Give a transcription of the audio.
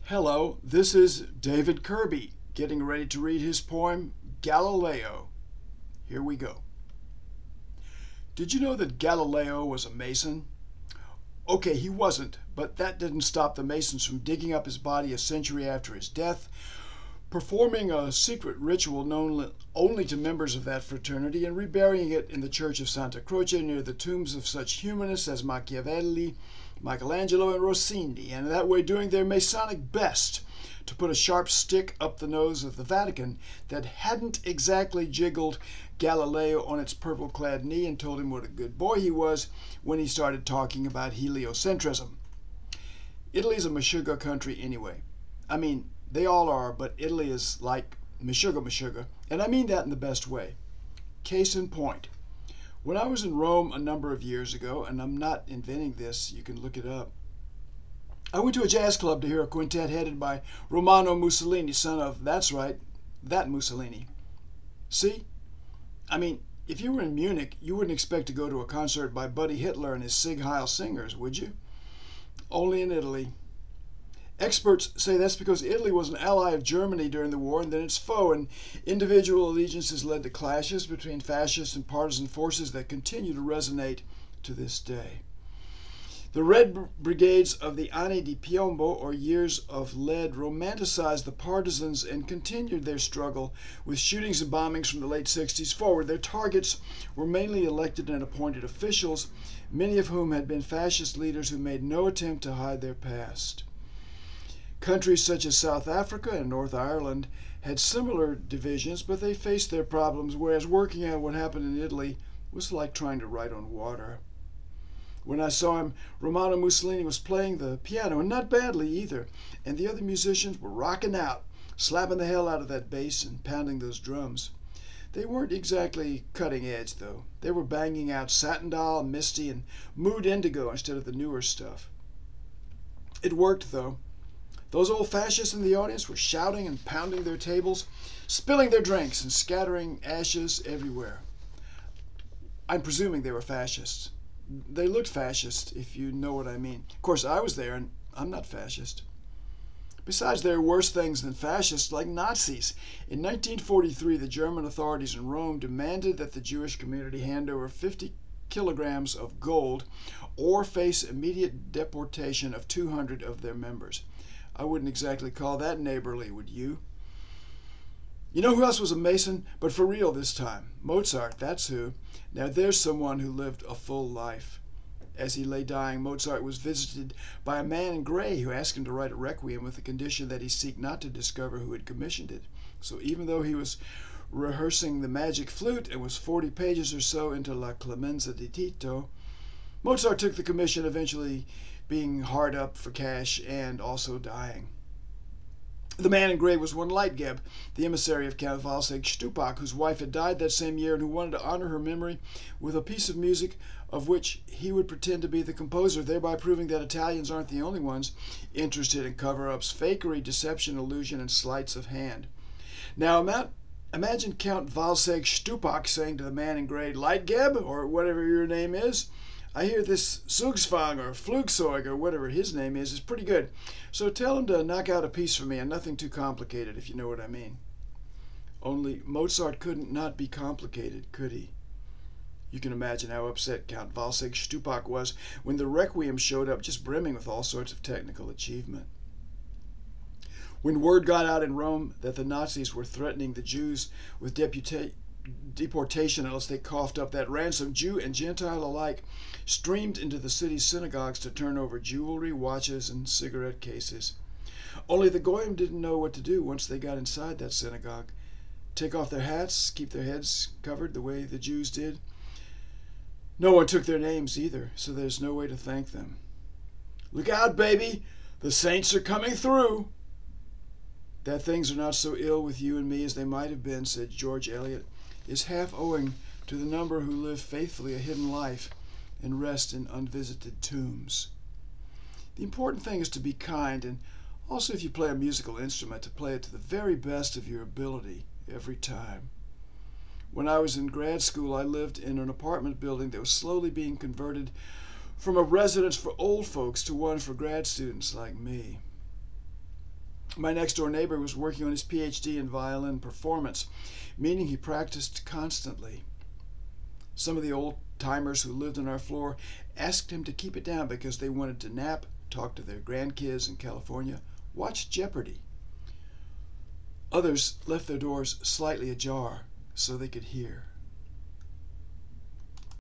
Hello, this is David Kirby getting ready to read his poem Galileo. Here we go. Did you know that Galileo was a Mason? Okay, he wasn't, but that didn't stop the Masons from digging up his body a century after his death, performing a secret ritual known only to members of that fraternity, and reburying it in the Church of Santa Croce near the tombs of such humanists as Machiavelli, Michelangelo, and Rossini, and that way doing their Masonic best to put a sharp stick up the nose of the Vatican that hadn't exactly jiggled Galileo on its purple-clad knee and told him what a good boy he was when he started talking about heliocentrism. Italy's a Meshuggah country anyway. I mean, they all are, but Italy is like Meshuggah, and I mean that in the best way. Case in point. When I was in Rome a number of years ago, and I'm not inventing this, you can look it up, I went to a jazz club to hear a quintet headed by Romano Mussolini, son of, that's right, that Mussolini. See? I mean, if you were in Munich, you wouldn't expect to go to a concert by Buddy Hitler and his Sieg Heil Singers, would you? Only in Italy. Experts say that's because Italy was an ally of Germany during the war and then its foe, and individual allegiances led to clashes between fascist and partisan forces that continue to resonate to this day. The Red Brigades of the Anni di Piombo, or Years of Lead, romanticized the partisans and continued their struggle with shootings and bombings from the late 60s forward. Their targets were mainly elected and appointed officials, many of whom had been fascist leaders who made no attempt to hide their past. Countries such as South Africa and North Ireland had similar divisions, but they faced their problems, whereas working out what happened in Italy was like trying to write on water. When I saw him, Romano Mussolini was playing the piano, and not badly either, and the other musicians were rocking out, slapping the hell out of that bass and pounding those drums. They weren't exactly cutting edge, though. They were banging out Satin Doll, Misty, and Mood Indigo instead of the newer stuff. It worked, though. Those old fascists in the audience were shouting and pounding their tables, spilling their drinks and scattering ashes everywhere. I'm presuming they were fascists. They looked fascist, if you know what I mean. Of course, I was there, and I'm not fascist. Besides, there are worse things than fascists, like Nazis. In 1943, the German authorities in Rome demanded that the Jewish community hand over 50 kilograms of gold or face immediate deportation of 200 of their members. I wouldn't exactly call that neighborly, would you? You know who else was a Mason? But for real this time. Mozart, that's who. Now there's someone who lived a full life. As he lay dying, Mozart was visited by a man in gray who asked him to write a requiem with the condition that he seek not to discover who had commissioned it. So even though he was rehearsing the magic flute and was 40 pages or so into La Clemenza di Tito, Mozart took the commission, eventually being hard up for cash and also dying. The man in gray was one Leitgeb, the emissary of Count Walsegg Stupak, whose wife had died that same year and who wanted to honor her memory with a piece of music of which he would pretend to be the composer, thereby proving that Italians aren't the only ones interested in cover-ups, fakery, deception, illusion, and sleights of hand. Now imagine Count Walsegg Stupak saying to the man in gray, Leitgeb, or whatever your name is, I hear this Zugsfang or Flugzeug or whatever his name is pretty good. So tell him to knock out a piece for me and nothing too complicated, if you know what I mean. Only Mozart couldn't not be complicated, could he? You can imagine how upset Count Walsegg Stupak was when the Requiem showed up just brimming with all sorts of technical achievement. When word got out in Rome that the Nazis were threatening the Jews with deportation unless they coughed up that ransom, Jew and Gentile alike streamed into the city's synagogues to turn over jewelry, watches, and cigarette cases. Only the Goyim didn't know what to do once they got inside that synagogue. Take off their hats, keep their heads covered the way the Jews did. No one took their names either, so there's no way to thank them. Look out, baby! The saints are coming through! That things are not so ill with you and me as they might have been, said George Eliot, is half owing to the number who live faithfully a hidden life and rest in unvisited tombs. The important thing is to be kind, and also if you play a musical instrument, to play it to the very best of your ability every time. When I was in grad school, I lived in an apartment building that was slowly being converted from a residence for old folks to one for grad students like me. My next door neighbor was working on his PhD in violin performance, meaning he practiced constantly. Some of the old timers who lived on our floor asked him to keep it down because they wanted to nap, talk to their grandkids in California, watch Jeopardy! Others left their doors slightly ajar so they could hear.